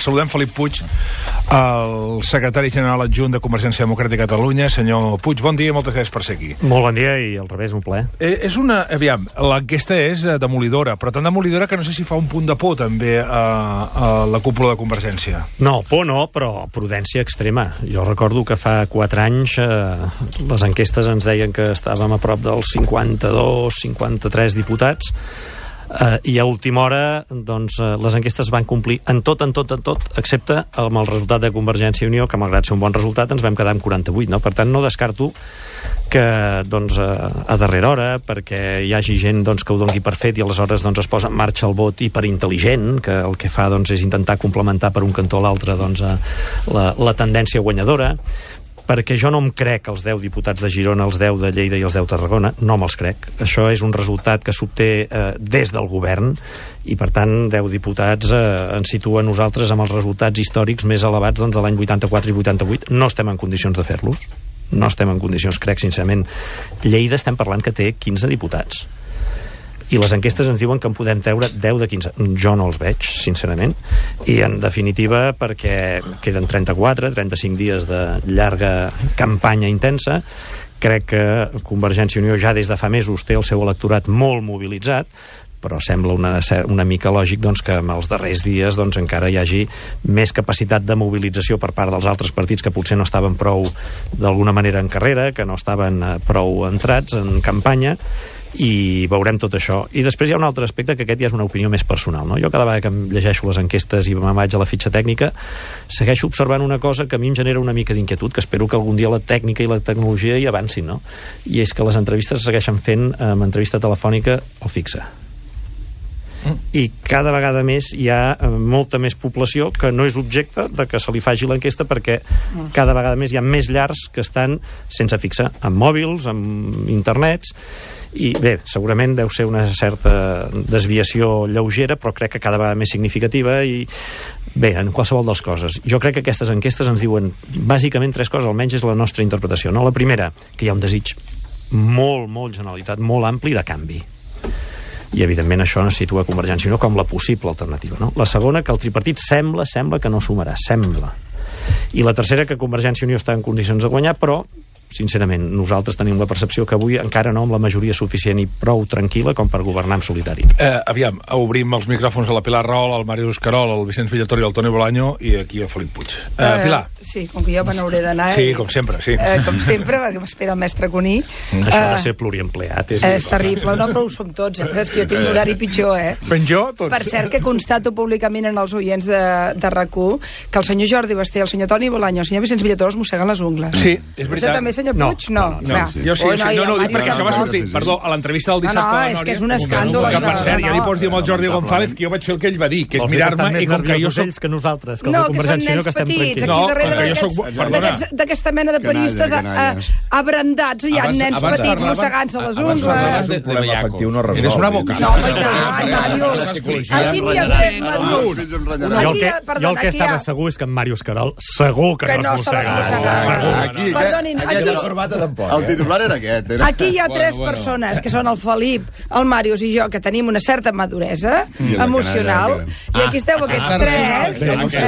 Saludem Felip Puig, el secretari general adjunt de Convergència Democràtica de Catalunya. Senyor Puig, bon dia i moltes gràcies per ser aquí. Molt bon dia i al revés, un plaer. L'enquesta és demolidora, però tan demolidora que no sé si fa un punt de por també a la cúpula de Convergència. No, por no, però prudència extrema. Jo recordo que fa 4 anys les enquestes ens deien que estàvem a prop dels 52-53 diputats, i a última hora doncs, les enquestes van complir en tot, excepte amb el resultat de Convergència i Unió, que malgrat ser un bon resultat ens vam quedar amb 48, no? Per tant, no descarto que doncs, a darrera hora, perquè hi hagi gent doncs, que ho doni per fet i aleshores doncs, es posa en marxa el vot hiperintel·ligent, que el que fa doncs, és intentar complementar per un cantó o l'altre doncs, la tendència guanyadora, perquè jo no em crec els 10 diputats de Girona, els 10 de Lleida i els 10 de Tarragona, no me'ls crec. Això és un resultat que s'obté des del govern i, per tant, 10 diputats ens situa nosaltres amb els resultats històrics més elevats doncs, de l'any 84 i 88. No estem en condicions de fer-los. No estem en condicions, crec, sincerament. Lleida estem parlant que té 15 diputats. I les enquestes ens diuen que en podem treure 10 de 15. Jo no els veig, sincerament. I, en definitiva, perquè queden 35 dies de llarga campanya intensa, crec que Convergència i Unió ja des de fa mesos té el seu electorat molt mobilitzat, però sembla una mica lògic doncs, que en els darrers dies doncs, encara hi hagi més capacitat de mobilització per part dels altres partits que potser no estaven prou, d'alguna manera, en carrera, que no estaven prou entrats en campanya, i veurem tot això. I després hi ha un altre aspecte, que aquest ja és una opinió més personal, no? Jo cada vegada que em llegeixo les enquestes i me'n vaig a la fitxa tècnica, segueixo observant una cosa que a mi em genera una mica d'inquietud, que espero que algun dia la tècnica i la tecnologia hi avancin, no? I és que les entrevistes segueixen fent amb entrevista telefònica o fixa. I cada vegada més hi ha molta més població que no és objecte de que se li faci l'enquesta, perquè cada vegada més hi ha més llars que estan sense fixar, amb mòbils, amb internets, i bé, segurament deu ser una certa desviació lleugera, però crec que cada vegada més significativa. I bé, en qualsevol de les coses, jo crec que aquestes enquestes ens diuen bàsicament 3 coses, almenys és la nostra interpretació, no? La primera, que hi ha un desig molt generalitzat, molt ampli de canvi, i evidentment això no situa Convergència i Unió com la possible alternativa, no? La segona, que el tripartit sembla que no sumarà, sembla. I la tercera, que Convergència i Unió està en condicions de guanyar, però sincerament, nosaltres tenim la percepció que avui encara no amb la majoria suficient i prou tranquil·la com per governar en solitari. Obrim els micròfons a la Pilar Rahola, al Màrius Querol, al Vicenç Villator i al Toni Bolaño, i aquí el Felip Puig. Pilar. Sí, com que jo me n'hauré d'anar. Sí, com sempre, sí. Com sempre, perquè m'espera el mestre Cuní. Això de ser pluriempleat és terrible, no, però ho som tots, però és que jo tinc horari pitjor, Ben jo, tots. Per cert, que constato públicament en els oients de RAC1 que el senyor Jordi Basté, el senyor Toni Bolaño, el senyor Vicenç Villator es mosseguen les ungles. Sí, és veritat. Vostè també, senyor Puig? No. Jo sí. No, perquè això va sortir, perdó, a l'entrevista del dissabte de la Nòria. És que és un escàndol. Que, per cert, ja li pots dir amb el Jordi González que jo vaig fer el que ell va dir, que és mirar-me, i com que jo soc... que nosaltres, que els de Convergència i Unió, que estem tranquils. No, com que jo soc... D'aquesta mena de periodistes abrandats, hi ha nens petits mossegant-se les ungles. Un problema efectiu no resolt. Eres una boca. No, Màrius. Aquí n'hi ha 3 madurs. Jo el que estava segur és que en Màrius Querol segur que no es mossegava. Perdonin, el titular era aquest. Aquí hi ha 3 persones, que són el Felip, el Màrius i jo, que tenim una certa maduresa emocional, i aquí esteu aquests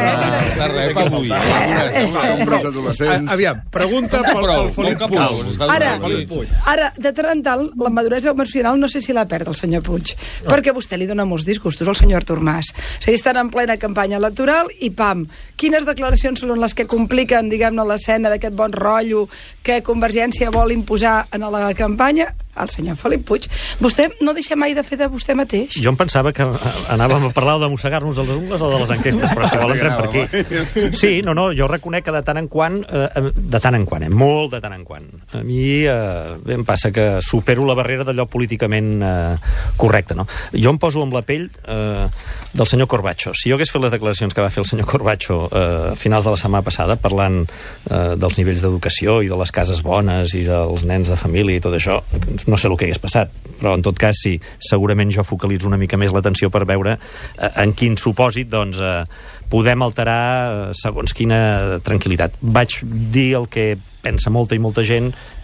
3. Aviam, pregunta pel Felip Puig. Ara, de tant en tant, la maduresa emocional no sé si la perd el senyor Puig, perquè vostè li dona molts disgustos al senyor Artur Mas. És a dir, estan en plena campanya electoral i pam, quines declaracions són les que compliquen, diguem-ne, l'escena d'aquest bon rotllo que Convergència vol imposar en la campanya? El senyor Felip Puig. Vostè no deixa mai de fer de vostè mateix? Jo em pensava que anàvem a parlar de mossegar-nos les ungles o de les enquestes, però si vol entrem per aquí. Sí, no, jo reconec que de tant en quant, molt de tant en quant, a mi em passa que supero la barrera d'allò políticament correcte, no? Jo em poso amb la pell del senyor Corbacho. Si jo hagués fet les declaracions que va fer el senyor Corbacho a finals de la setmana passada, parlant dels nivells d'educació i de les cases bones i dels nens de família i tot això, no sé el que hagués passat, però en tot cas sí, segurament jo focalitzo una mica més l'atenció per veure en quin supòsit doncs, podem alterar segons quina tranquil·litat. Vaig dir el que pensa molta i molta gent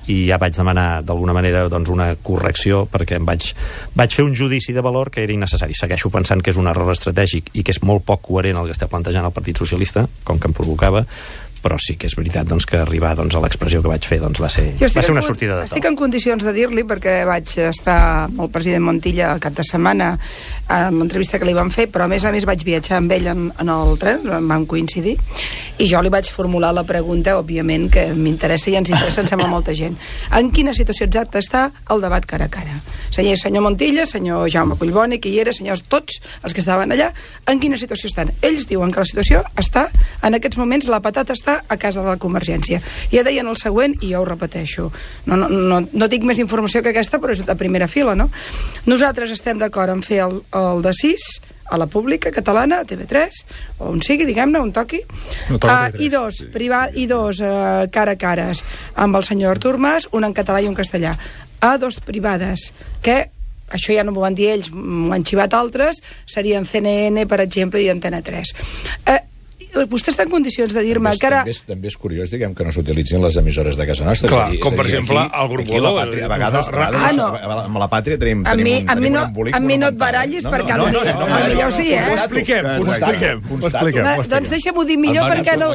i ja vaig demanar d'alguna manera doncs, una correcció, perquè em vaig fer un judici de valor que era innecessari. Segueixo pensant que és un error estratègic i que és molt poc coherent el que està plantejant el Partit Socialista, com que em provocava, però sí que és veritat doncs, que arribar doncs, a l'expressió que vaig fer doncs, va ser una sortida de to. Estic en condicions de dir-li, perquè vaig estar amb el president Montilla el cap de setmana en l'entrevista que li van fer, però a més vaig viatjar amb ell en el tren, vam coincidir, i jo li vaig formular la pregunta, òbviament, que m'interessa i ens interessa, em sembla molta gent. En quina situació exacta està el debat cara a cara? Senyor Montilla, senyor Jaume Collboni, que hi era, senyors tots els que estaven allà, en quina situació estan? Ells diuen que la situació està, en aquests moments, la patata està a casa de la Convergència. Ja deien el següent, i jo ho repeteixo. No tinc més informació que aquesta, però és de primera fila, no? Nosaltres estem d'acord en fer el de 6 a la pública catalana, a TV3, o on sigui, diguem-ne, on toqui. I dos cara a cares amb el senyor Artur Mas, un en català i un castellà. A dos privades, que això ja no m'ho van dir ells, m'ho han xivat altres, serien CNN, per exemple, i Antena 3. Vostè està en condicions de dir-me que ara... També és curiós, diguem, que no s'utilitzin les emissores de casa nostra. Clar, com per exemple el Grup Godó. A vegades amb la Pàtria tenim un embolic. A mi no et barallis, perquè jo sí, Ho expliquem. Doncs deixa'm-ho dir millor, perquè no...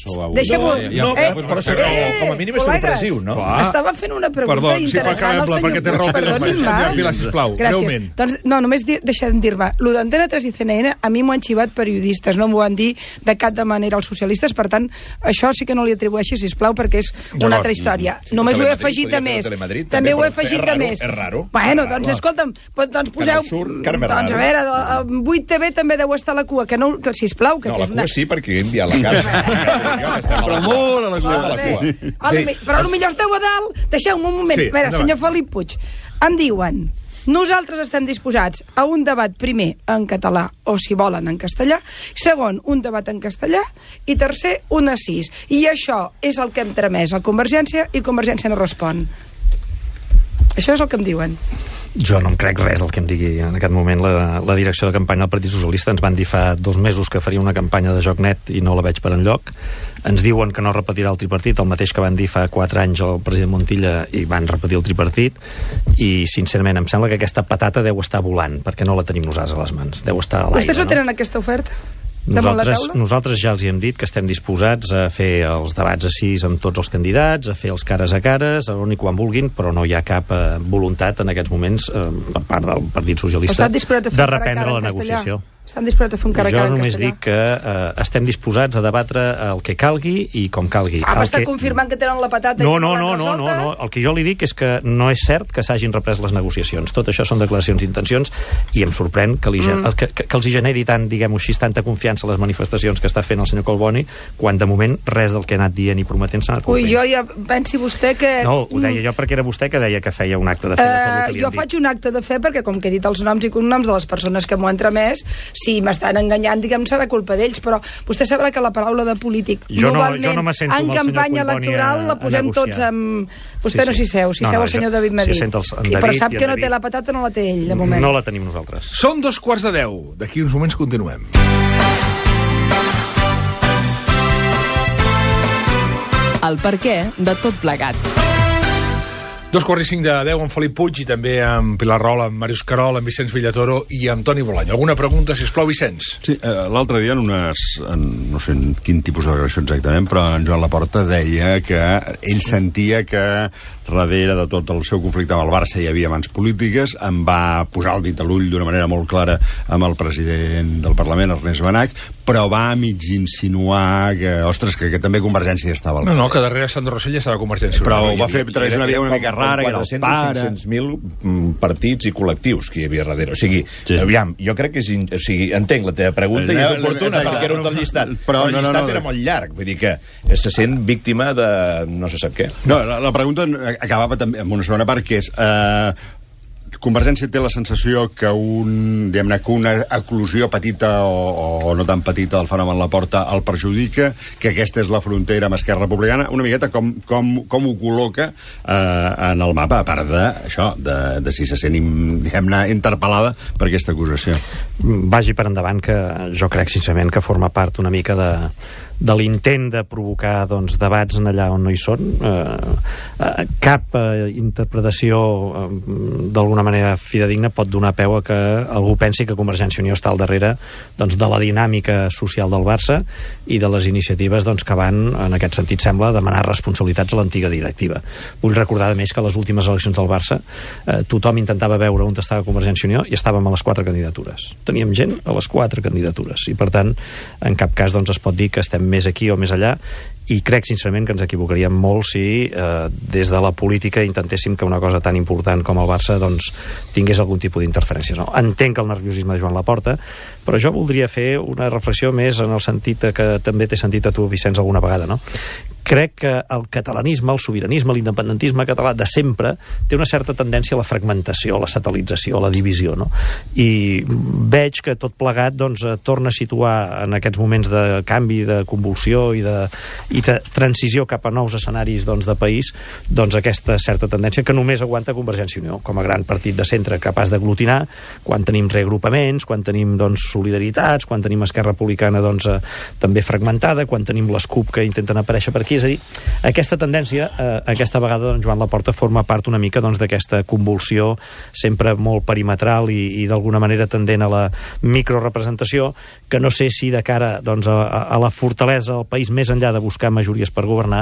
Però com a mínim és sorpresiu, no? Estava fent una pregunta interessant al senyor Puig, perdonin-me. Sisplau, breument. Doncs no, només deixa'm dir-me, lo d'Antena 3 i CNN a mi m'ho han xivat periodistes, no m'ho han dit de cap de manera els socialistes, per tant, això sí que no li atribueixi, sisplau, perquè és una altra història. Només ho he afegit de més. També ho he afegit de més. És raro. Bueno, doncs escolta'm, doncs poseu... Doncs a veure, 8TV també deu estar a la cua, que sisplau... No, la cua sí, perquè he enviat la cara. Però molt a la cua. Però potser esteu a dalt. Deixeu-me un moment. A veure, senyor Felip Puig, em diuen... Nosaltres estem disposats a un debat primer en català, o si volen en castellà, segon, un debat en castellà, i tercer, un a 6. I això és el que hem tramès a Convergència, i Convergència no respon. Això és el que em diuen. Jo no em crec res del que em digui en aquest moment la direcció de campanya del Partit Socialista. Ens van dir fa 2 mesos que faria una campanya de joc net i no la veig per enlloc. Ens diuen que no repetirà el tripartit, el mateix que van dir fa 4 anys el president Montilla, i van repetir el tripartit, i sincerament em sembla que aquesta patata deu estar volant, perquè no la tenim nosaltres a les mans, deu estar a l'aire. Vostès no tenen aquesta oferta? Nosaltres ja els hi hem dit que estem disposats a fer els debats a 6 amb tots els candidats, a fer els cares a cares, on i quan vulguin, però no hi ha cap voluntat en aquests moments per part del Partit Socialista de reprendre la negociació. Estan disposats a fer un cara a cara en castellà? Jo només dic que estem disposats a debatre el que calgui i com calgui. M'està confirmant que tenen la patata i no. El que jo li dic és que no és cert que s'hagin reprès les negociacions. Tot això són declaracions d'intencions, i em sorprèn que els hi generi tant, diguem-ho així, tanta confiança a les manifestacions que està fent el senyor Collboni, quan de moment res del que ha anat dient i prometent s'ha anat complint. Jo ja pensi vostè que... No, ho deia jo perquè era vostè que deia que feia un acte de fe de tot el que li han dit. Jo faig un acte de fe perquè, com que he dit els noms i cognoms de les persones que m'ho han tramès, si m'estan enganyant, diguem, serà culpa d'ells, però vostè sabrà que la paraula de polític globalment en campanya electoral la posem tots amb... Vostè no s'hi seu, s'hi seu el senyor David Madí. Però sap que no té la patata, no la té ell, de moment. No la tenim nosaltres. Són 2:15. D'aquí uns moments continuem. El perquè de tot plegat. 2:45 amb Felip Puig, i també amb Pilar Rola, amb Màrius Carol, amb Vicenç Villatoro i amb Toni Bolaño. Alguna pregunta, sisplau, Vicenç? Sí, l'altre dia no sé en quin tipus de declaració exactament, però en Joan Laporta deia que ell sentia que darrere de tot el seu conflicte amb el Barça hi havia mans polítiques, em va posar el dit a l'ull d'una manera molt clara amb el president del Parlament, Ernest Benach, però va mig insinuar que, ostres, que també Convergència estava al... No, que darrere Sandro Rossell estava Convergència. Però ho va fer a través d'una via una mica rara, que era el pare... 500.000 partits i col·lectius que hi havia darrere. O sigui, aviam, jo crec que entenc la teva pregunta i és oportuna, perquè era un del llistat. Però el llistat era molt llarg, vull dir que se sent víctima de no se sap què. No, la pregunta acabava també amb una segona part, que és... Convergència té la sensació que una eclosió petita o no tan petita del fenomen Laporta el perjudica, que aquesta és la frontera amb Esquerra Republicana, una miqueta com ho col·loca en el mapa, a part de si se sent, diguem-ne, interpel·lada per aquesta acusació. Vagi per endavant, que jo crec sincerament que forma part una mica l'intent de provocar debats en allà on no hi són. Cap interpretació d'alguna manera fidedigna pot donar peu a que algú pensi que Convergència i Unió està al darrere de la dinàmica social del Barça i de les iniciatives que van, en aquest sentit sembla, demanar responsabilitats a l'antiga directiva. Vull recordar a més que a les últimes eleccions del Barça tothom intentava veure on estava Convergència i Unió i estàvem a les 4 candidatures. Teníem gent a les 4 candidatures i per tant en cap cas es pot dir que estem més aquí o més allà, i crec sincerament que ens equivocaríem molt si des de la política intentéssim que una cosa tan important com el Barça tingués algun tipus d'interferències. No? Entenc el nerviosisme de Joan Laporta, però jo voldria fer una reflexió més en el sentit que també t'he sentit a tu, Vicenç, alguna vegada, no? Crec que el catalanisme, el sobiranisme, l'independentisme català de sempre té una certa tendència a la fragmentació, a la satelització, a la divisió, no? I veig que tot plegat torna a situar en aquests moments de canvi, de convulsió i de transició cap a nous escenaris de país aquesta certa tendència que només aguanta Convergència i Unió com a gran partit de centre capaç d'aglutinar quan tenim reagrupaments, quan tenim solidaritats, quan tenim Esquerra Republicana també fragmentada, quan tenim les CUP que intenten aparèixer per aquí. És a dir, aquesta tendència, aquesta vegada Joan Laporta forma part una mica d'aquesta convulsió sempre molt perimetral i d'alguna manera tendent a la microrepresentació, que no sé si de cara a la fortalesa del país, més enllà de buscar majories per governar,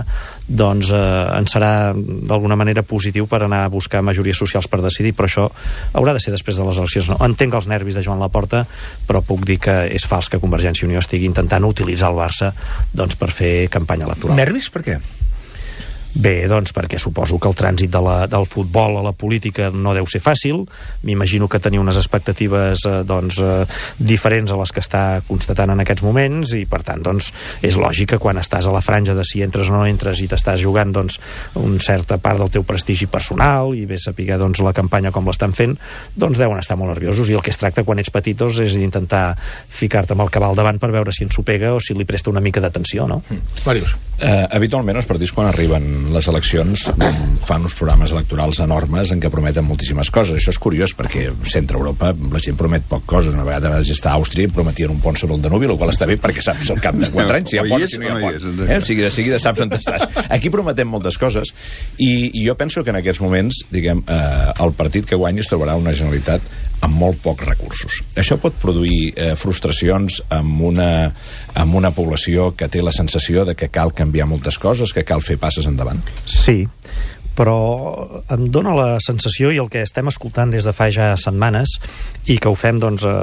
ens serà d'alguna manera positiu per anar a buscar majories socials per decidir, però això haurà de ser després de les eleccions. No? Entenc els nervis de Joan Laporta, però puc dir que és fals que Convergència i Unió estigui intentant utilitzar el Barça per fer campanya electoral. Nervis? Per què? Bé, perquè suposo que el trànsit del futbol a la política no deu ser fàcil. M'imagino que tenia unes expectatives diferents a les que està constatant en aquests moments i, per tant, és lògic que quan estàs a la franja de si entres o no entres i t'estàs jugant una certa part del teu prestigi personal i ves a saber la campanya com l'estan fent, deuen estar molt nerviosos, i el que es tracta quan ets petit és d'intentar ficar-te amb el cabal davant per veure si ens ho pega o si li presta una mica d'atenció, no? Màrius. Habitualment els partits quan arriben les eleccions fan uns programes electorals enormes en què prometen moltíssimes coses. Això és curiós perquè a Centre Europa la gent promet poc coses. Una vegada vaig estar a Àustria i prometien un pont sobre el Danubi, el qual està bé perquè saps al cap de 4 anys si hi ha pont o si no hi ha pont. O sigui, de seguida saps on estàs. Aquí prometem moltes coses i jo penso que en aquests moments, el partit que guanyi es trobarà una Generalitat amb molt pocs recursos. Això pot produir frustracions amb una població que té la sensació de que cal canviar moltes coses, que cal fer passes endavant. Sí, però em dóna la sensació, i el que estem escoltant des de fa ja setmanes, i que ho fem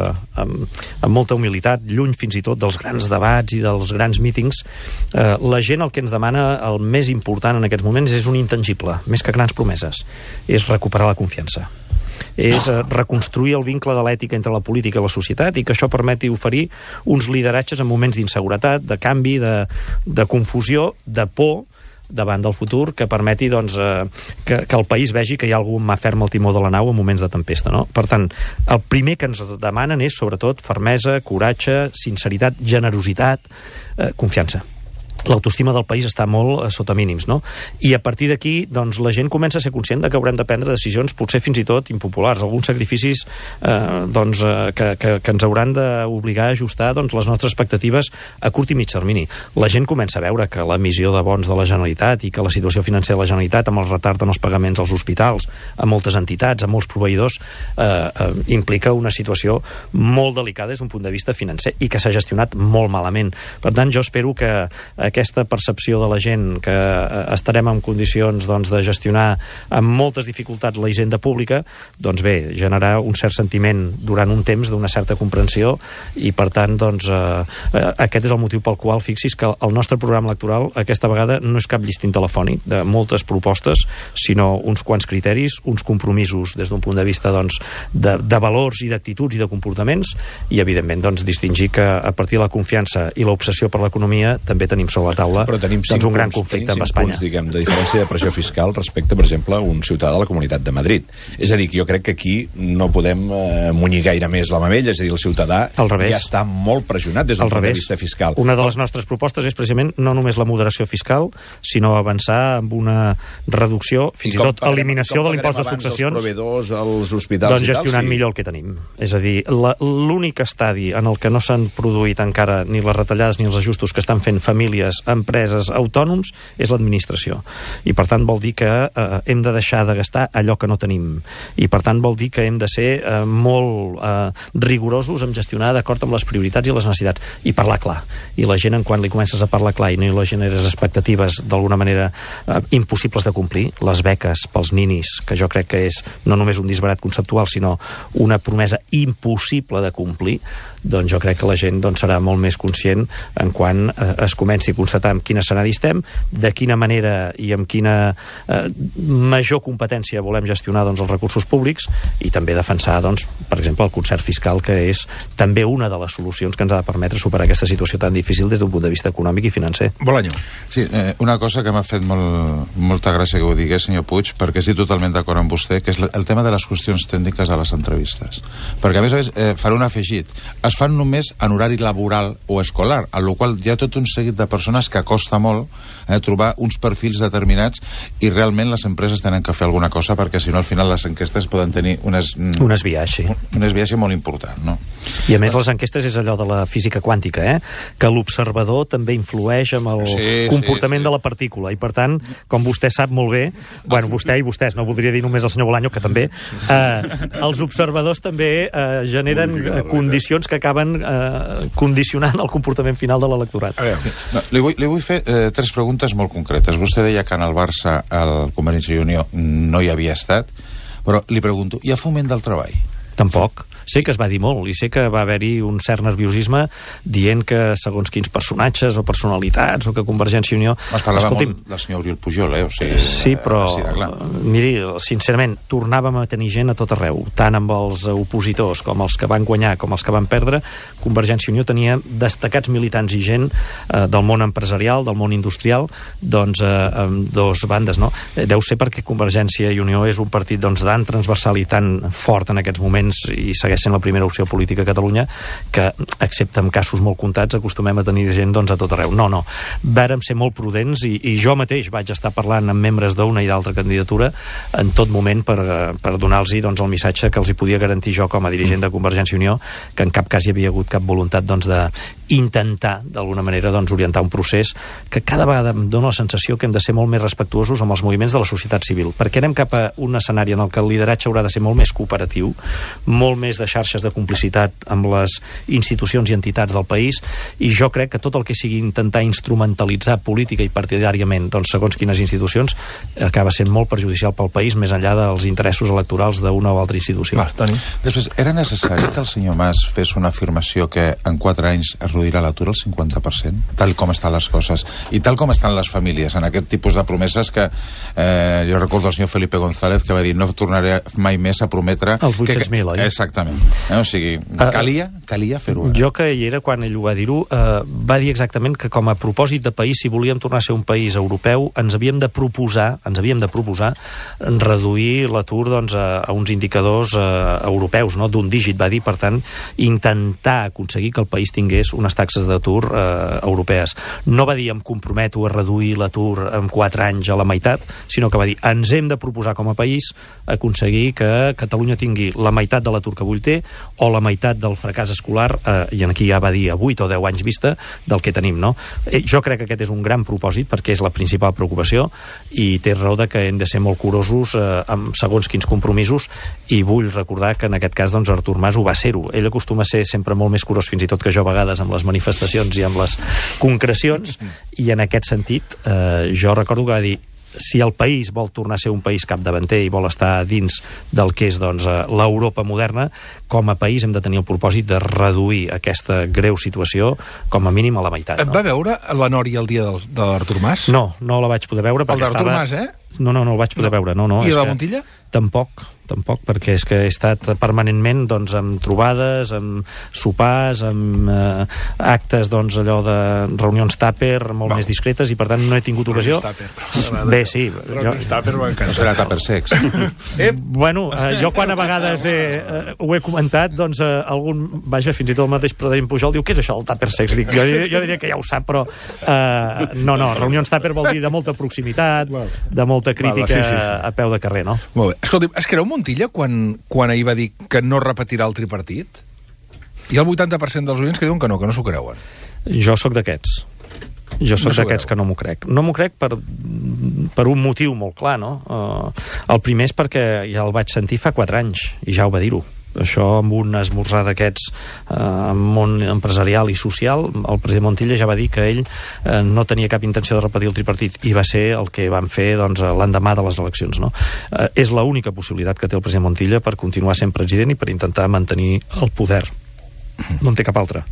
amb molta humilitat, lluny fins i tot dels grans debats i dels grans mítings, la gent el que ens demana, el més important en aquests moments, és un intangible, més que grans promeses, és recuperar la confiança. És reconstruir el vincle de l'ètica entre la política i la societat, i que això permeti oferir uns lideratges en moments d'inseguretat, de canvi, de confusió, de por davant del futur, que permeti que el país vegi que hi ha algú mà ferma al timó de la nau en moments de tempesta, no? Per tant, el primer que ens demanen és sobretot fermesa, coratge, sinceritat, generositat, confiança. L'autoestima del país està molt sota mínims, no? I a partir d'aquí, la gent comença a ser conscient de que haurem de prendre decisions potser fins i tot impopulars, alguns sacrificis que ens hauran d'obligar a ajustar les nostres expectatives a curt i mig termini. La gent comença a veure que l'emissió de bons de la Generalitat i que la situació financera de la Generalitat, amb el retard en els pagaments als hospitals, a moltes entitats, a molts proveïdors, implica una situació molt delicada des d'un punt de vista financer i que s'ha gestionat molt malament. Per tant, jo espero que aquesta percepció de la gent que estarem en condicions de gestionar amb moltes dificultats la hisenda pública, generar un cert sentiment durant un temps d'una certa comprensió, i per tant aquest és el motiu pel qual fixis que el nostre programa electoral aquesta vegada no és cap llistint telefònic de moltes propostes, sinó uns quants criteris, uns compromisos des d'un punt de vista de valors i d'actituds i de comportaments, i evidentment distingir que a partir de la confiança i l'obsessió per l'economia també tenim sobre sobre la taula doncs un gran conflicte amb Espanya. Punts, diguem, de diferència de pressió fiscal respecte, per exemple, a un ciutadà de la Comunitat de Madrid. És a dir, que jo crec que aquí no podem munyir gaire més la mamella, és a dir, el ciutadà ja està molt pressionat des del punt de vista fiscal. Una de les nostres propostes és precisament no només la moderació fiscal, sinó avançar amb una reducció, fins i tot eliminació de l'impost de successions, els proveïdors, els hospitals doncs gestionant millor el que tenim. És a dir, l'únic estadi en el que no s'han produït encara ni les retallades ni els ajustos que estan fent famílies, empreses, autònoms, és l'administració. I per tant vol dir que hem de deixar de gastar allò que no tenim. I per tant vol dir que hem de ser molt rigorosos en gestionar d'acord amb les prioritats i les necessitats. I parlar clar. I la gent, quan li comences a parlar clar i no li generes expectatives d'alguna manera impossibles de complir, les beques pels ninis, que jo crec que és no només un disbarat conceptual, sinó una promesa impossible de complir, doncs jo crec que la gent serà molt més conscient en quan es comenci a constatar en quin escenari estem, de quina manera i amb quina major competència volem gestionar els recursos públics i també defensar, per exemple, el concert fiscal, que és també una de les solucions que ens ha de permetre superar aquesta situació tan difícil des d'un punt de vista econòmic i financer. Bolaño. Sí, una cosa que m'ha fet molta gràcia que ho digués, senyor Puig, perquè estic totalment d'acord amb vostè, que és el tema de les qüestions tècniques a les entrevistes. Perquè, a més, faré un afegit. Es fan només en horari laboral o escolar, a la qual hi ha tot un seguit de persones que costa molt trobar uns perfils determinats i realment les empreses tenen que fer alguna cosa perquè si no al final les enquestes poden tenir un esbiaix molt important, no? I a més les enquestes és allò de la física quàntica, que l'observador també influeix amb el comportament de la partícula i per tant, com vostè sap molt bé, bueno, vostè i vostès, no voldria dir només el senyor Bolaño, que també els observadors també generen condicions que acaben condicionant el comportament final de l'electorat. Li vull fer 3 preguntes molt concretes. Vostè deia que en el Barça el Convergència i Unió no hi havia estat, però li pregunto, hi ha foment del treball? Tampoc. Sé que es va dir molt i sé que va haver-hi un cert nerviosisme dient que segons quins personatges o personalitats o que Convergència i Unió... Es parlava molt del senyor Oriol Pujol, o sigui... Sí, però, miri, sincerament, tornàvem a tenir gent a tot arreu, tant amb els opositors com els que van guanyar com els que van perdre. Convergència i Unió tenia destacats militants i gent del món empresarial, del món industrial, doncs, amb dos bandes, no? Deu ser perquè Convergència i Unió és un partit tan transversal i tan fort en aquests moments i segueix sent la primera opció política a Catalunya, que, excepte en casos molt comptats, acostumem a tenir gent a tot arreu. No. Vàrem ser molt prudents i jo mateix vaig estar parlant amb membres d'una i d'altra candidatura en tot moment per donar-los el missatge que els hi podia garantir jo com a dirigent de Convergència i Unió, que en cap cas hi havia hagut cap voluntat d'intentar, d'alguna manera, orientar un procés que cada vegada em dóna la sensació que hem de ser molt més respectuosos amb els moviments de la societat civil, perquè anem cap a un escenari en el que el lideratge haurà de ser molt més cooperatiu, molt més de xarxes de complicitat amb les institucions i entitats del país, i jo crec que tot el que sigui intentar instrumentalitzar política i partidàriament segons quines institucions acaba sent molt perjudicial pel país, més enllà dels interessos electorals d'una o altra institució. Després, era necessari que el senyor Mas fes una afirmació que en 4 anys es reduirà l'atur al 50%, tal com estan les coses i tal com estan les famílies en aquest tipus de promeses que jo recordo el senyor Felipe González que va dir no tornaré mai més a prometre els 800.000, oi? Exactament. O sigui, calia fer-ho. Jo que hi era quan ell ho va dir-ho, va dir exactament que com a propòsit de país, si volíem tornar a ser un país europeu, ens havíem de proposar reduir l'atur a uns indicadors europeus, no? D'un dígit, va dir, per tant, intentar aconseguir que el país tingués unes taxes d'atur europees. No va dir em comprometo a reduir l'atur en 4 anys a la meitat, sinó que va dir ens hem de proposar com a país aconseguir que Catalunya tingui la meitat de l'atur que avui té o la meitat del fracàs escolar, i aquí ja va dir a 8 o 10 anys vista del que tenim, no? Jo crec que aquest és un gran propòsit perquè és la principal preocupació i té raó de que hem de ser molt curosos amb segons quins compromisos, i vull recordar que en aquest cas Artur Mas ho va ser-ho. Ell acostuma a ser sempre molt més curós fins i tot que jo a vegades amb les manifestacions i amb les concrecions, i en aquest sentit jo recordo que va dir si el país vol tornar a ser un país capdavanter i vol estar dins del que és l'Europa moderna, com a país hem de tenir el propòsit de reduir aquesta greu situació com a mínim a la meitat. Et va veure la Nòria el dia de l'Artur Mas? No la vaig poder veure perquè estava... El d'Artur Mas, No el vaig poder veure, no. I la Montilla? Tampoc. perquè és que he estat permanentment doncs, amb trobades, amb sopars, amb actes doncs, allò de reunions tàper molt més discretes, i per tant no he tingut ocasió. Bé, sí. No serà tàper sex. Bueno, jo quan a vegades ho he comentat, doncs algun, vaja, fins i tot el mateix President Pujol diu, què és això del tàper sex? Dic, jo diria que ja ho sap, però no, reunions tàper vol dir de molta proximitat, de molta crítica a peu de carrer, no? Molt bé. Escolti'm, es creu Montilla quan ahir va dir que no repetirà el tripartit? Hi ha el 80% dels oients que diuen que no s'ho creuen. Jo sóc d'aquests. Jo sóc d'aquests que no m'ho crec. No m'ho crec per un motiu molt clar, no? El primer és perquè ja el vaig sentir fa 4 anys, i ja ho va dir-ho. Això amb un esmorzar d'aquests món empresarial i social, el president Montilla ja va dir que ell no tenia cap intenció de repetir el tripartit, i va ser el que van fer doncs, l'endemà de les eleccions, no? És l'única possibilitat que té el president Montilla per continuar sent president i per intentar mantenir el poder. No en té cap altra.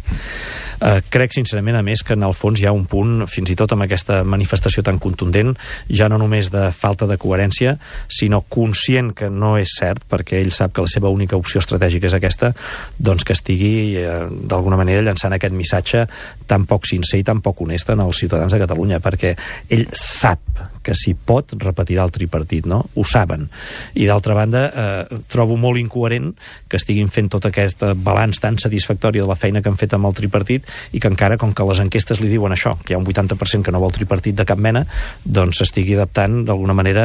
Crec sincerament, a més, que en el fons hi ha un punt, fins i tot amb aquesta manifestació tan contundent, ja no només de falta de coherència, sinó conscient que no és cert, perquè ell sap que la seva única opció estratègica és aquesta, doncs que estigui d'alguna manera llançant aquest missatge tan poc sincer i tan poc honest en els ciutadans de Catalunya, perquè ell sap que si pot repetirà el tripartit, no? Ho saben. I d'altra banda, trobo molt incoherent que estiguin fent tot aquest balanç tan satisfactori de la feina que han fet amb el tripartit, i que encara, com que les enquestes li diuen això, que hi ha un 80% que no vol tripartit de cap mena, doncs s'estigui adaptant d'alguna manera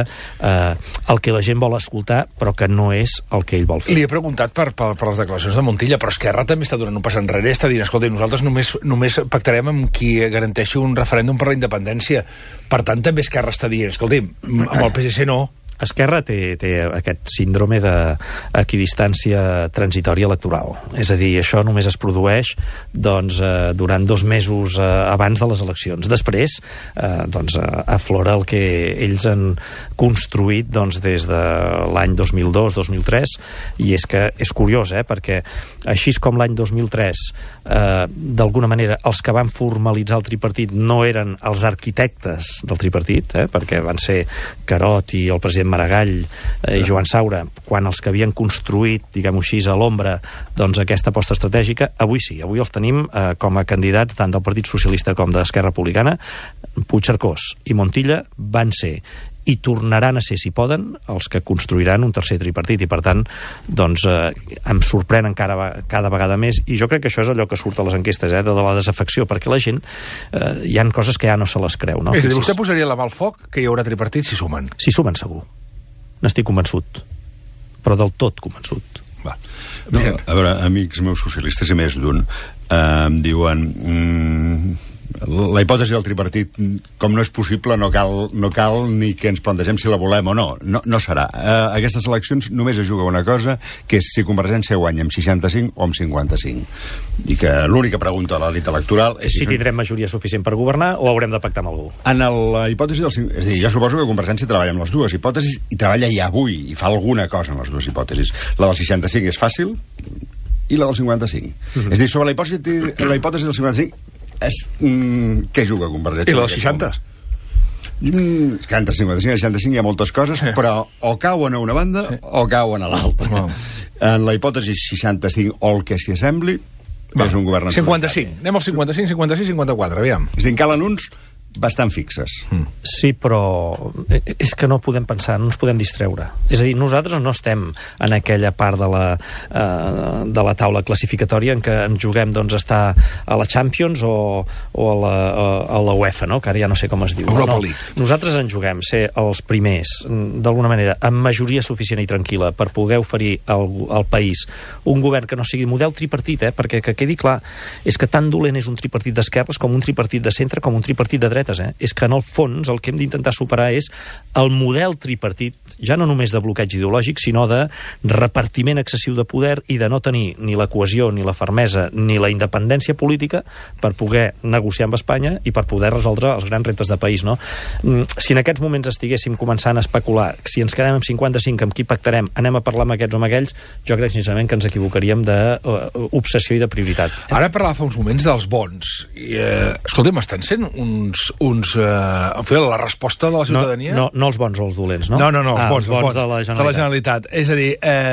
el que la gent vol escoltar, però que no és el que ell vol fer. Li he preguntat per les declaracions de Montilla, però Esquerra també està donant un pas enrere, està dient, escolta, nosaltres només pactarem amb qui garanteixi un referèndum per la independència. Per tant, també Esquerra està dient, escolti, amb el PSC no. Esquerra té aquest síndrome d'equidistància transitòria electoral. És a dir, això només es produeix doncs, durant 2 mesos abans de les eleccions. Després doncs, aflora el que ells han construït doncs, des de l'any 2002-2003, i és que és curiós, perquè així com l'any 2003 d'alguna manera els que van formalitzar el tripartit no eren els arquitectes del tripartit, perquè van ser Carot i el president Maragall i Joan Saura, quan els que havien construït, diguem-ho així, a l'ombra, doncs aquesta aposta estratègica, avui sí, avui els tenim com a candidats tant del Partit Socialista com d'Esquerra Republicana. Puigcercós i Montilla van ser i tornaran a ser, si poden, els que construiran un tercer tripartit, i per tant doncs, em sorprèn encara cada vegada més, i jo crec que això és allò que surt a les enquestes, de la desafecció, perquè la gent hi han coses que ja no se les creu, no? És a dir, vostè posaria la mà al foc que hi haurà tripartit si sumen? Si sumen, segur. N'estic convençut, però del tot convençut. Va. No, a veure, amics meus socialistes, i més d'un, em diuen la hipòtesi del tripartit, com no és possible, no cal ni que ens plantegem si la volem o no. No serà. Aquestes eleccions només es juga una cosa, que és si Convergència guanya amb 65 o amb 55. I que l'única pregunta de l'elit electoral és si tindrem majoria suficient per governar o haurem de pactar amb algú. En la hipòtesi és a dir, jo suposo que Convergència treballa amb les dues hipòtesis i treballa ja avui i fa alguna cosa en les dues hipòtesis. La del 65 és fàcil i la del 55. És a dir, sobre la hipòtesi del 55 què juga Convergència? I la dels 60? Entre 55 i 65 hi ha moltes coses, però o cauen a una banda o cauen a l'altra. En la hipòtesi 65 o el que s'hi assembli és un govern... 55. Anem al 55, 56, 54, aviam. És a dir, en calen uns bastant fixes. Sí, però és que no podem pensar, no ens podem distreure. És a dir, nosaltres no estem en aquella part de la taula classificatòria en què ens juguem doncs, estar a la Champions o a la UEFA, no? Que ara ja no sé com es diu. Europa League. Nosaltres ens juguem ser els primers, d'alguna manera, amb majoria suficient i tranquil·la per poder oferir al país un govern que no sigui model tripartit, perquè que quedi clar, és que tan dolent és un tripartit d'esquerres com un tripartit de centre com un tripartit de dretes. És que en el fons el que hem d'intentar superar és el model tripartit, ja no només de bloqueig ideològic, sinó de repartiment excessiu de poder i de no tenir ni la cohesió, ni la fermesa, ni la independència política per poder negociar amb Espanya i per poder resoldre els grans reptes de país, no? Si en aquests moments estiguéssim començant a especular si ens quedem amb 55, amb qui pactarem, anem a parlar amb aquests o amb aquells, jo crec sincerament que ens equivocaríem d'obsessió i de prioritat. Ara parlava fa uns moments dels bons. Escolta'm, estan sent en fi, la resposta de la ciutadania... No els bons o els dolents, no? No, els bons de la Generalitat. És a dir,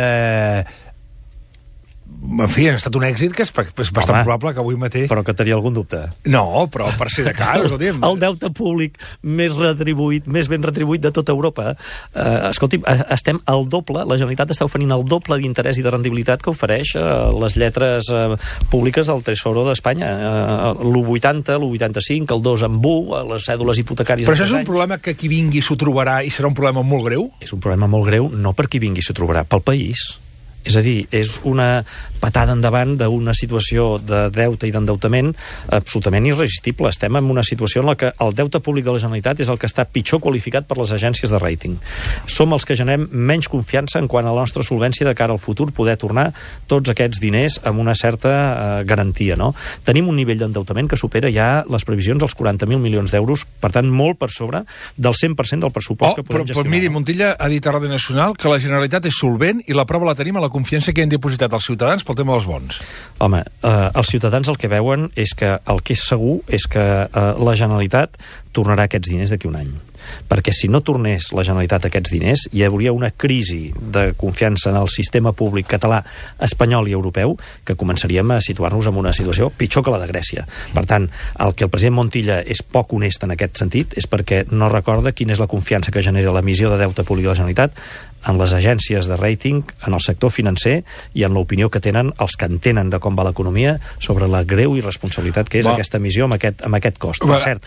en fi, ha estat un èxit que és bastant probable que avui mateix... Però que tenia algun dubte. No, però per ser de cas, escolti'm... El deute públic més ben retribuït de tota Europa. Escolti'm, estem al doble, la Generalitat està oferint el doble d'interès i de rendibilitat que ofereix les lletres públiques del Tesoro d'Espanya. L'1,80, l'1,85, el 2 en 1, les cèdules hipotecàries... Però això és un problema que qui vingui s'ho trobarà i serà un problema molt greu? És un problema molt greu, no per qui vingui s'ho trobarà, pel país. És a dir, és una patada endavant d'una situació de deute i d'endeutament absolutament irresistible. Estem en una situació en la que el deute públic de la Generalitat és el que està pitjor qualificat per les agències de rating. Som els que generem menys confiança en quant a la nostra solvència de cara al futur poder tornar tots aquests diners amb una certa garantia, no? Tenim un nivell d'endeutament que supera ja les previsions dels 40.000 milions d'euros, per tant, molt per sobre del 100% del pressupost que podem gestionar. Però miri, Montilla ha dit a Ràdio Nacional que la Generalitat és solvent i la prova la tenim a la confiança que han dipositat els ciutadans pel tema dels bons. Home, els ciutadans el que veuen és que el que és segur és que la Generalitat tornarà aquests diners d'aquí un any. Perquè si no tornés la Generalitat aquests diners, hi hauria una crisi de confiança en el sistema públic català, espanyol i europeu, que començaríem a situar-nos en una situació pitjor que la de Grècia. Per tant, el que el president Montilla és poc honest en aquest sentit és perquè no recorda quina és la confiança que genera l'emissió de deute públic de la Generalitat en les agències de rating, en el sector financer i en l'opinió que tenen els que entenen de com va l'economia sobre la greu irresponsabilitat que és aquesta emissió amb aquest cost. Per cert,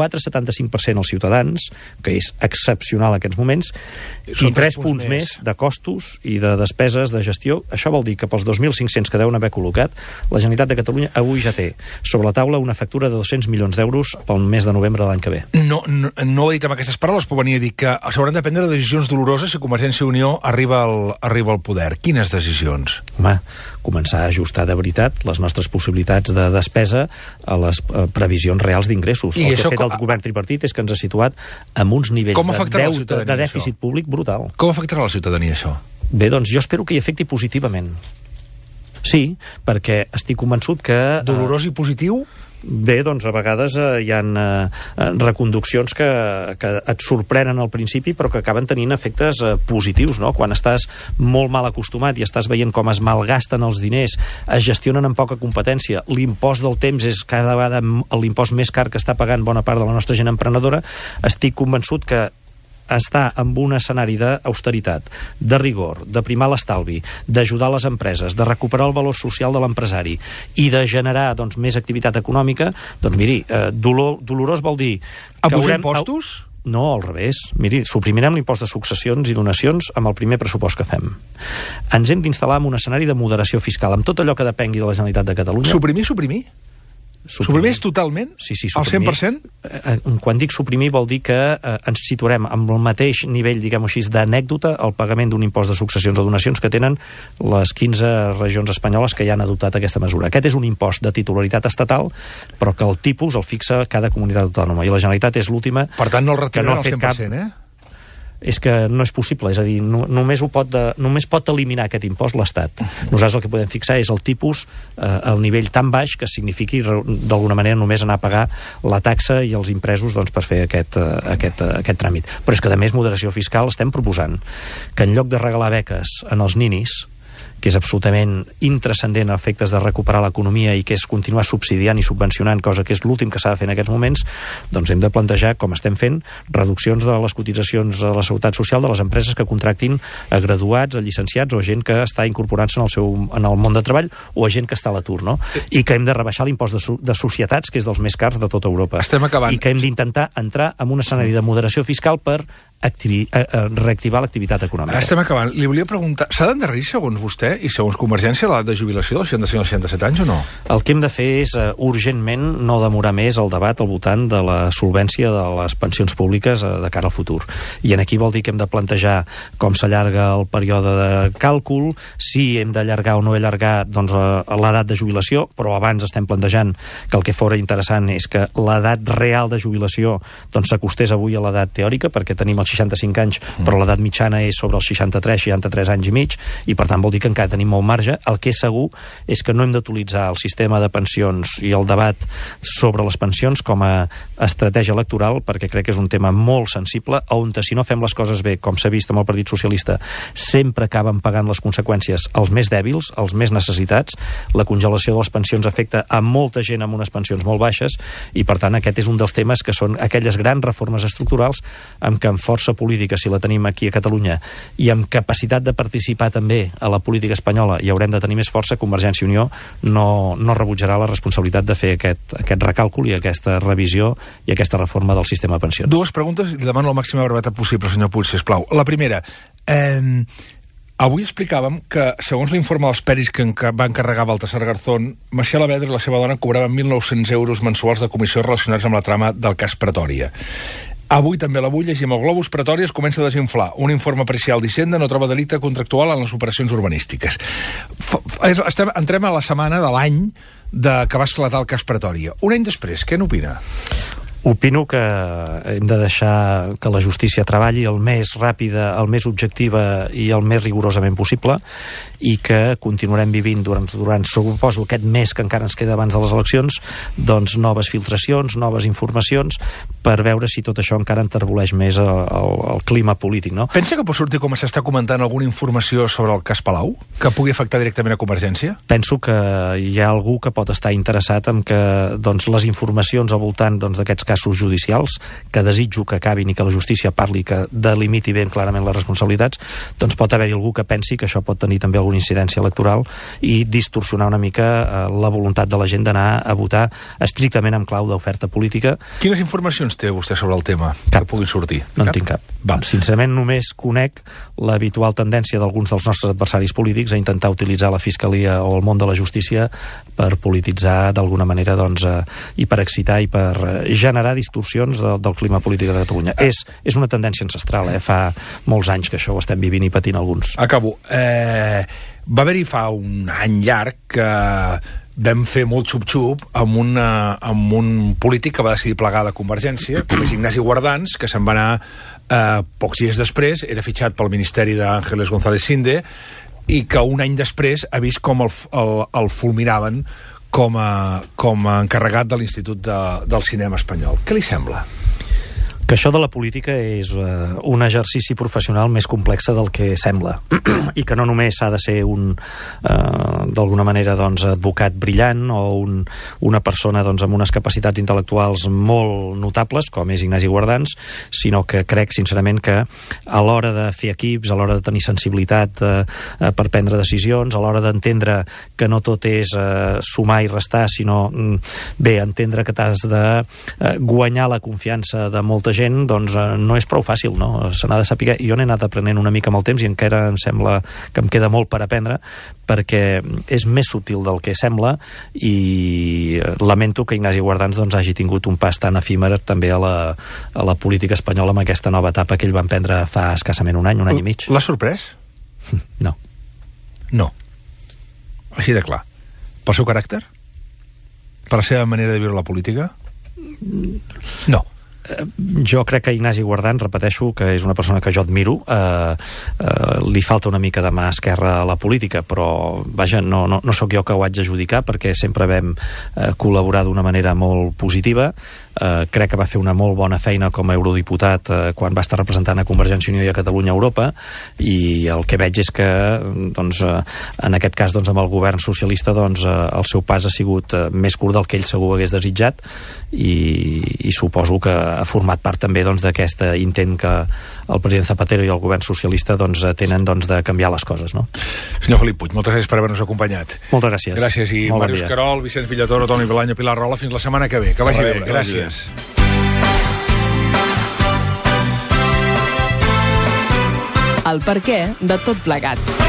4,75% als ciutadans, que és excepcional en aquests moments, i 3 punts més de costos i de despeses de gestió. Això vol dir que pels 2.500 que deuen haver col·locat, la Generalitat de Catalunya avui ja té sobre la taula una factura de 200 milions d'euros pel mes de novembre de l'any que ve. No ho he dit amb aquestes paraules, però venia a dir que s'hauran de prendre decisions doloroses si Convergència i Unió arriba al poder. Quines decisions? Home, començar a ajustar de veritat les nostres possibilitats de despesa a les previsions reals d'ingressos. El que ha fet el govern tripartit és que ens ha situat amb uns nivells de dèficit públic brutal. Com afectarà la ciutadania, això? Bé, doncs jo espero que hi afecti positivament. Sí, perquè estic convençut que... Dolorós i positiu? Bé, doncs a vegades hi ha reconduccions que et sorprenen al principi però que acaben tenint efectes positius, no? Quan estàs molt mal acostumat i estàs veient com es malgasten els diners, es gestionen amb poca competència, l'impost del temps és cada vegada l'impost més car que està pagant bona part de la nostra gent emprenedora, estic convençut que està en un escenari d'austeritat, de rigor, de primar l'estalvi, d'ajudar les empreses, de recuperar el valor social de l'empresari i de generar més activitat econòmica, doncs miri, dolorós vol dir... Apujar impostos? No, al revés. Miri, suprimirem l'impost de successions i donacions amb el primer pressupost que fem. Ens hem d'instal·lar en un escenari de moderació fiscal, amb tot allò que depengui de la Generalitat de Catalunya. Suprimir? Suprimeix totalment? Sí, al 100%? Quan dic suprimir vol dir que ens situarem amb el mateix nivell, diguem-ho així, d'anècdota al pagament d'un impost de successions o donacions que tenen les 15 regions espanyoles que ja han adoptat aquesta mesura. Aquest és un impost de titularitat estatal, però que el tipus el fixa cada comunitat autònoma, i la Generalitat és l'última... Per tant, no el retiraran al 100%, És que no és possible, és a dir, només pot eliminar aquest impost l'Estat. Nosaltres el que podem fixar és el tipus al nivell tan baix que signifiqui d'alguna manera només anar a pagar la taxa i els impresos per fer aquest tràmit. Però és que a més moderació fiscal estem proposant que en lloc de regalar beques en els ninis, que és absolutament intranscendent a efectes de recuperar l'economia i que és continuar subsidiant i subvencionant, cosa que és l'últim que s'ha de fer en aquests moments, doncs hem de plantejar, com estem fent, reduccions de les cotitzacions de la Seguretat Social de les empreses que contractin a graduats, a llicenciats o a gent que està incorporant-se en el món de treball o a gent que està a l'atur, no? I que hem de rebaixar l'impost de societats, que és dels més cars de tota Europa. Estem acabant. I que hem d'intentar entrar en un escenari de moderació fiscal per reactivar l'activitat econòmica. Estem acabant. Li volia preguntar, s'ha d'endarrerir, segons vostè i segons Convergència, l'edat de jubilació dels 65 als 67 anys o no? El que hem de fer és urgentment no demorar més el debat al voltant de la solvència de les pensions públiques de cara al futur. I aquí vol dir que hem de plantejar com s'allarga el període de càlcul, si hem d'allargar o no allargar l'edat de jubilació, però abans estem plantejant que el que fora interessant és que l'edat real de jubilació s'acostés avui a l'edat teòrica, perquè tenim els 65 anys, però l'edat mitjana és sobre els 63 anys i mig, i per tant vol dir que encara encara tenim molt marge. El que és segur és que no hem d'utilitzar el sistema de pensions i el debat sobre les pensions com a estratègia electoral, perquè crec que és un tema molt sensible, on si no fem les coses bé, com s'ha vist amb el Partit Socialista, sempre acaben pagant les conseqüències els més dèbils, els més necessitats. La congelació de les pensions afecta a molta gent amb unes pensions molt baixes, i per tant aquest és un dels temes que són aquelles grans reformes estructurals amb què amb força política, si la tenim aquí a Catalunya, i amb capacitat de participar també a la política espanyola, i haurem de tenir més força. Convergència i Unió no rebutjarà la responsabilitat de fer aquest recàlcul i aquesta revisió i aquesta reforma del sistema de pensions. Dues preguntes, i li demano la màxima brevetat possible, senyor Puig, sisplau. La primera, avui explicàvem que, segons l'informe dels peris que va encarregar Baltasar Garzón, Macià Alavedra i la seva dona cobraven 1.900 euros mensuals de comissió relacionats amb la trama del cas Pretòria. Avui també a l'avui llegim el globus Pretòria es comença a desinflar. Un informe pericial d'Hisenda no troba delicte contractual en les operacions urbanístiques. Entrem a la setmana de l'any que va esclatar el cas Pretòria. Un any després, què n'opina? Opino que hem de deixar que la justícia treballi el més ràpida, el més objectiva i el més rigorosament possible, i que continuarem vivint durant suposo, aquest mes que encara ens queda abans de les eleccions, doncs noves filtracions, noves informacions, per veure si tot això encara enterboleix més el clima polític, no? Pensa que pot sortir, com s'està comentant, alguna informació sobre el cas Palau, que pugui afectar directament a Convergència? Penso que hi ha algú que pot estar interessat en que doncs, les informacions al voltant d'aquests casos judicials, que desitjo que acabin i que la justícia parli, que delimiti ben clarament les responsabilitats, doncs pot haver-hi algú que pensi que això pot tenir també alguna incidència electoral i distorsionar una mica la voluntat de la gent d'anar a votar estrictament en clau d'oferta política. Quines informacions té vostè sobre el tema? Cap. Que puguin sortir? No en tinc cap. Sincerament, només conec l'habitual tendència d'alguns dels nostres adversaris polítics a intentar utilitzar la Fiscalia o el món de la justícia per polititzar d'alguna manera, doncs, i per excitar i per generar distorsions del clima polític de Catalunya. És una tendència ancestral, fa molts anys que això ho estem vivint i patint alguns. Acabo. Va haver-hi fa un any llarg que vam fer molt xup-xup amb un polític que va decidir plegar de Convergència, com és Ignasi Guardans, que se'n va anar pocs dies després, era fitxat pel Ministeri d'Ángeles González Sinde, i que un any després ha vist com el fulminaven com a encarregat de l'Institut del Cinema Espanyol. Què li sembla? Que això de la política és un exercici professional més complex del que sembla, i que no només s'ha de ser d'alguna manera advocat brillant o una persona amb unes capacitats intel·lectuals molt notables, com és Ignasi Guardans, sinó que crec sincerament que a l'hora de fer equips, a l'hora de tenir sensibilitat per prendre decisions, a l'hora d'entendre que no tot és sumar i restar, sinó entendre que t'has de guanyar la confiança de molta gent, doncs no és prou fàcil, no? Se n'ha de saber. Jo n'he anat aprenent una mica amb el temps i encara em sembla que em queda molt per aprendre, perquè és més sutil del que sembla, i lamento que Ignasi Guardans hagi tingut un pas tan efímer també a la política espanyola amb aquesta nova etapa que ell va emprendre fa escassament un any i mig. L'ha sorprès? No. No. Així de clar. Pel seu caràcter? Per la seva manera de viure la política? No. Jo crec que Ignasi Guardans, repeteixo, que és una persona que jo admiro, li falta una mica de mà esquerra a la política, però vaja, no sóc jo que ho haig d'adjudicar, perquè sempre vam col·laborar d'una manera molt positiva. Crec que va fer una molt bona feina com a eurodiputat quan va estar representant a Convergència i Unió i a Catalunya a Europa, i el que veig és que en aquest cas amb el govern socialista el seu pas ha sigut més curt del que ell segur hagués desitjat, i suposo que ha format part també d'aquest intent que el president Zapatero i el govern socialista tenen de canviar les coses, no? Senyor Felip Puig, moltes gràcies per haver-nos acompanyat. Moltes gràcies. Gràcies, i Màrius Querol, Vicenç Villatoro, Toni Belaño, Pilar Rola, fins la setmana que ve. Que vagi bé. Gràcies. El perquè de tot plegat.